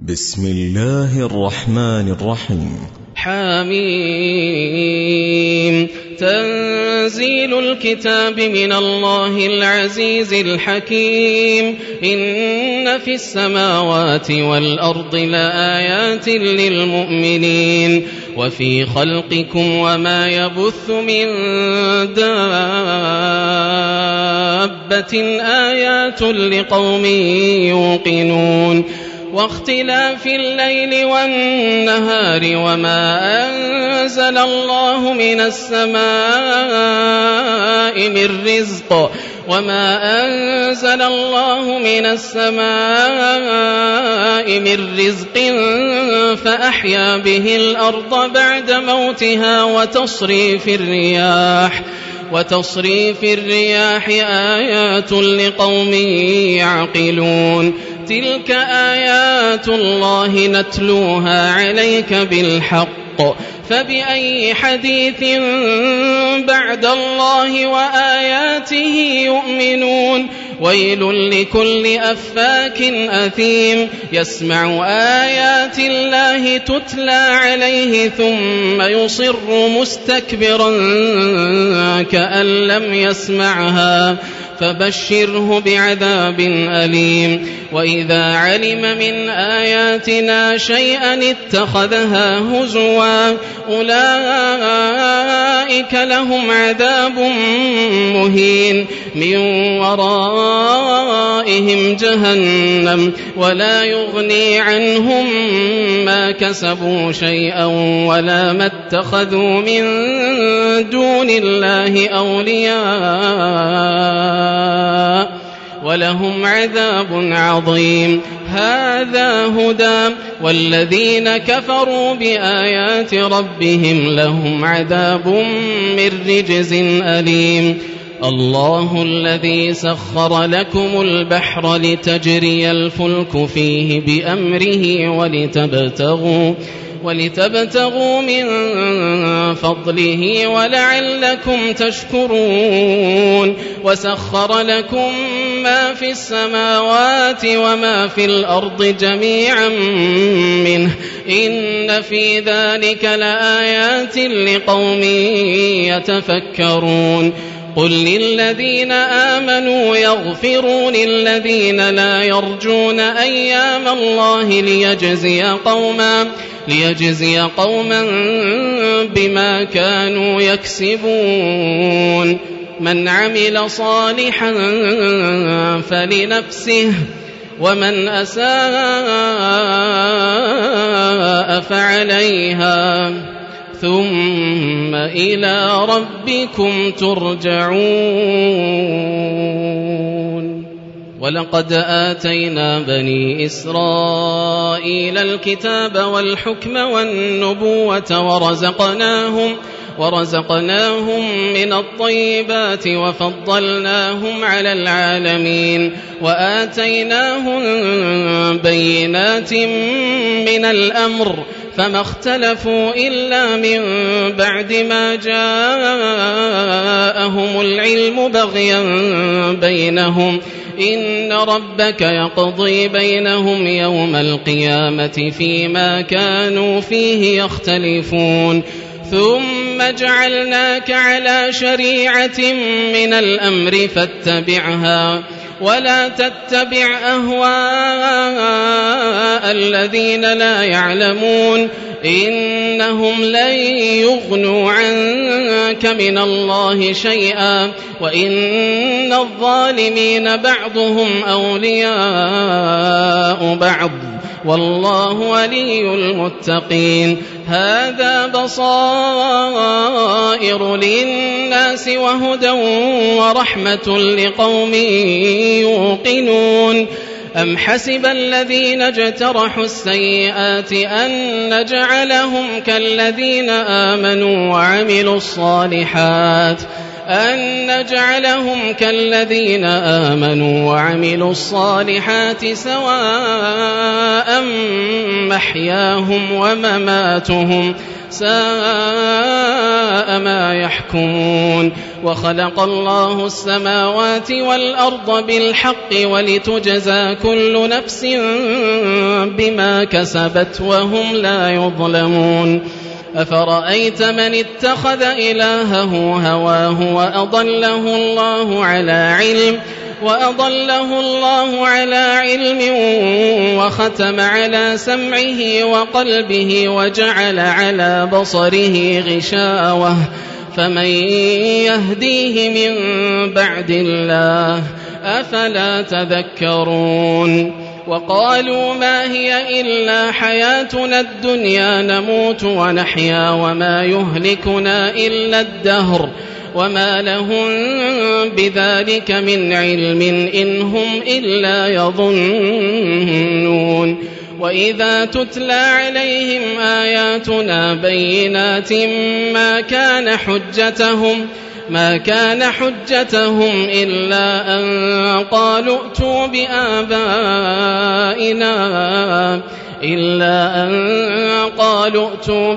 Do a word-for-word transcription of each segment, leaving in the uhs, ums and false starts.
بسم الله الرحمن الرحيم. حميم. تنزيل الكتاب من الله العزيز الحكيم. إن في السماوات والأرض لآيات للمؤمنين وفي خلقكم وما يبث من دابة آيات لقوم يوقنون. واختلاف الليل والنهار وما أنزل الله من السماء من رزق وما أنزل الله من السماء من رزق فأحيا به الأرض بعد موتها وتصريف الرياح وتصريف الرياح آيات لقوم يعقلون. تلك آيات الله نتلوها عليك بالحق فبأي حديث بعد الله وآياته يؤمنون. ويل لكل أفاك أثيم يسمع آيات الله تتلى عليه ثم يصر مستكبرا كأن لم يسمعها فبشره بعذاب أليم. وإذا علم من آياتنا شيئا اتخذها هزوا أولئك لهم عذاب مهين من ورائهم جهنم ولا يغني عنهم ما كسبوا شيئا ولا ما اتخذوا من دون الله أولياء ولهم عذاب عظيم. هذا هدى والذين كفروا بآيات ربهم لهم عذاب من رجز أليم. الله الذي سخر لكم البحر لتجري الفلك فيه بأمره ولتبتغوا ولتبتغوا من فضله ولعلكم تشكرون. وسخر لكم ما في السماوات وما في الأرض جميعا منه إن في ذلك لآيات لقوم يتفكرون. قل للذين آمنوا يغفروا للذين لا يرجون أيام الله ليجزي قوما ليجزي قوما بما كانوا يكسبون. من عمل صالحا فلنفسه ومن أساء فعليها ثم إلى ربكم ترجعون. ولقد آتينا بني إسرائيل الكتاب والحكم والنبوة ورزقناهم ورزقناهم من الطيبات وفضلناهم على العالمين وآتيناهم بينات من الأمر فما اختلفوا إلا من بعد ما جاءهم العلم بغيا بينهم إن ربك يقضي بينهم يوم القيامة فيما كانوا فيه يختلفون. ثم جعلناك على شريعة من الأمر فاتبعها ولا تتبع أهواء الذين لا يعلمون إنهم لن يغنوا عنك من الله شيئا وإن الظالمين بعضهم أولياء بعض والله ولي المتقين. هذا بصائر للناس وهدى ورحمة لقوم يوقنون. أم حسب الذين اجترحوا السيئات أن نجعلهم كالذين آمنوا وعملوا الصالحات أن نجعلهم كالذين آمنوا وعملوا الصالحات سواء محياهم ومماتهم ساء ما يحكمون. وخلق الله السماوات والأرض بالحق ولتجزى كل نفس بما كسبت وهم لا يظلمون أفرأيت من اتخذ إلهه هواه وأضله الله على علم وأضله الله على علم وختم على سمعه وقلبه وجعل على بصره غشاوة فمن يهديه من بعد الله أفلا تذكرون وقالوا ما هي إلا حياتنا الدنيا نموت ونحيا وما يهلكنا إلا الدهر وما لهم بذلك من علم إن هم إلا يظنون وإذا تتلى عليهم آياتنا بينات ما كان حجتهم ما كان حجتهم إلا أن قالوا ائتوا بآبائنا إلا أن قالوا ائتوا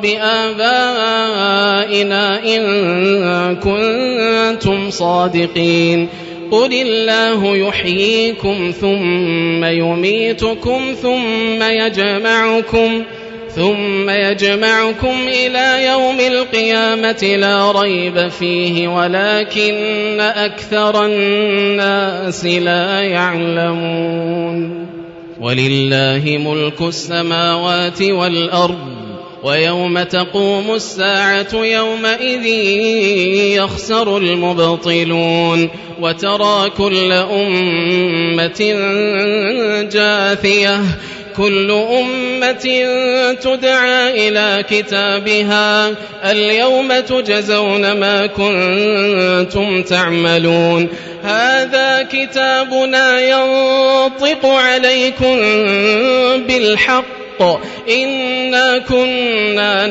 بآبائنا إن كنتم صادقين قل الله يحييكم ثم يميتكم ثم يجمعكم ثم يجمعكم إلى يوم القيامة لا ريب فيه ولكن أكثر الناس لا يعلمون ولله ملك السماوات والأرض ويوم تقوم الساعة يومئذ يخسر المبطلون وترى كل أمة جاثية كل أمة تدعى إلى كتابها اليوم تجزون ما كنتم تعملون هذا كتابنا ينطق عليكم بالحق إنا كنا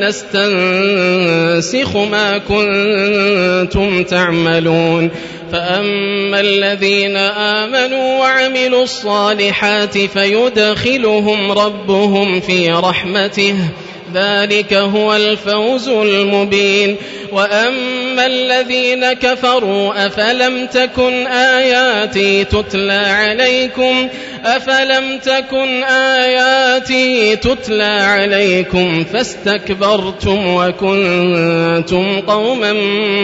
نستنسخ ما كنتم تعملون فأما الذين آمنوا وعملوا الصالحات فيدخلهم ربهم في رحمته ذلك هو الفوز المبين وأما الذين كفروا أفلم تكن آياتي تتلى عليكم أفلم تكن آياتي تتلى عليكم فاستكبرتم وكنتم قوما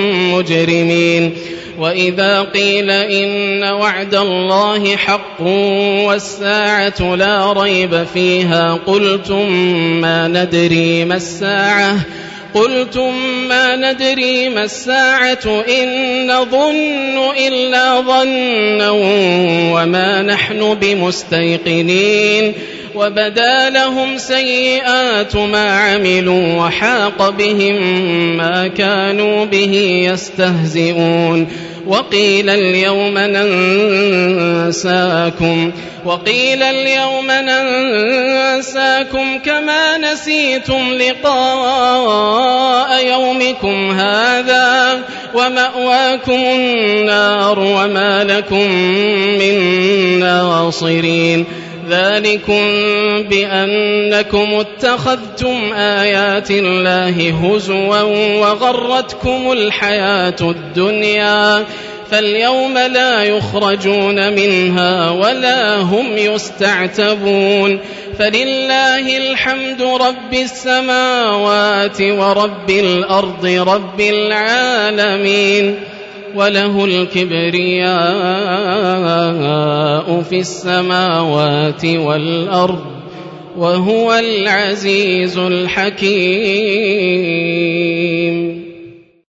مجرمين وإذا قيل إن وعد الله حق والساعة لا ريب فيها قلتم ما ندري ما الساعة قلتم ما ندري ما الساعة إن نظن إلا ظنا وما نحن بمستيقنين وبدا لهم سيئات ما عملوا وحاق بهم ما كانوا به يستهزئون وقيل اليوم ننساكم وقيل اليوم ننساكم كما نسيتم لقاء يومكم هذا ومأواكم النار وما لكم من ناصرين ذلكم بأنكم اتخذتم آيات الله هزوا وغرتكم الحياة الدنيا فاليوم لا يخرجون منها ولا هم يستعتبون فلله الحمد رب السماوات ورب الأرض رب العالمين وله الكبرياء في السماوات والأرض وهو العزيز الحكيم.